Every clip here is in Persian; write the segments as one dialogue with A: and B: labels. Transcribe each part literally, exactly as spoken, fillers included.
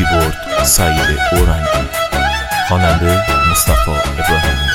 A: کیبورد سعید اورنگی، خواننده مصطفی ابراهیمی.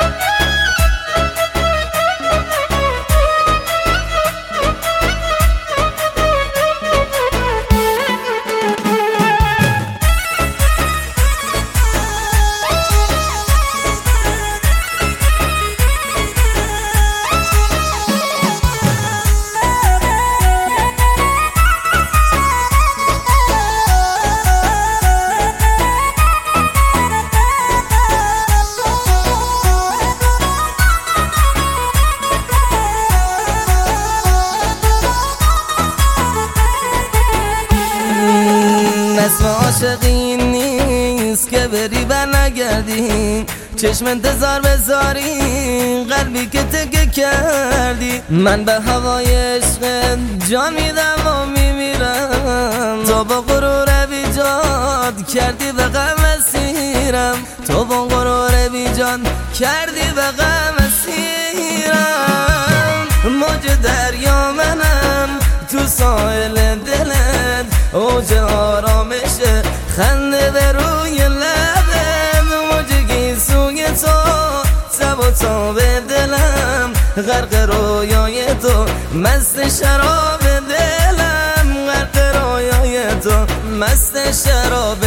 B: اسم عاشقی نیست که بری بر نگردی، چشم انتظار بذاری قلبی که تکه کردی. من به هوای عشق جان میدم و میمیرم، تو با غرور بیجاد کردی به غم اسیرم، تو با غرور بیجان کردی به غم اسیرم. موج دریا منم تو ساحل دلت، اوج آرامش خنده به روی لبت، موج گیسوی تو سب و تاب دلم، غرق رویای تو مست شراب دلم، غرق رویای تو مست شراب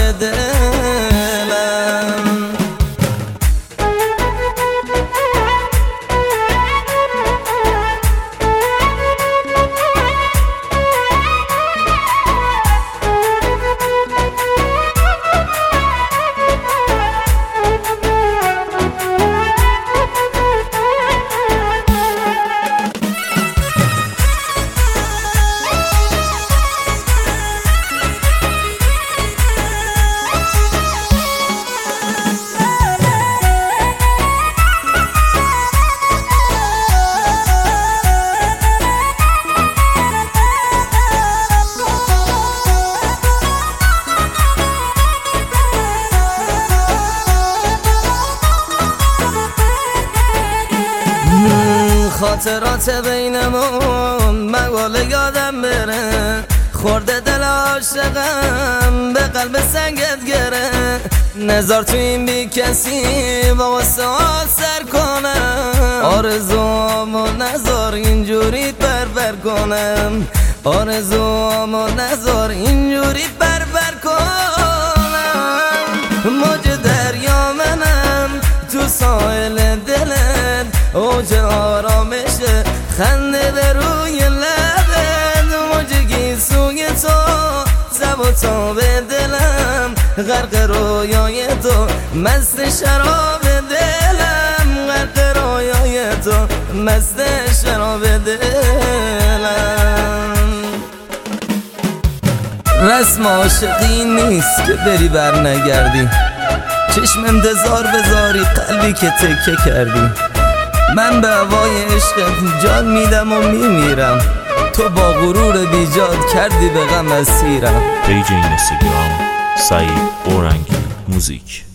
B: دلم. خاطرات بینمون مقاله یادم بره، خورده دل عاشقم به قلب سنگت گره. نظر تو این بی کسی با واسه سر کنم، آرزوامو نظر اینجوری بر بر کنم، آرزوامو نظر اینجوری بر بر کنم. موج دریا منم تو ساحل دلت، اوج آرامش خنده به روی لبت، موج گیسوی تو سب و تاب دلم، غرق رویای تو مست شراب دلم، غرق رویای تو مست شراب دلم. رسم عاشقی نیست که بری بر نگردی، چشم انتظار بذاری قلبی که تکه کردی. من به هوای عشقت جان میدم و میمیرم، تو با غرور بیجاد کردی به غم اسیرم.
A: پیج اینستاگرام سعید اورنگی موزیک.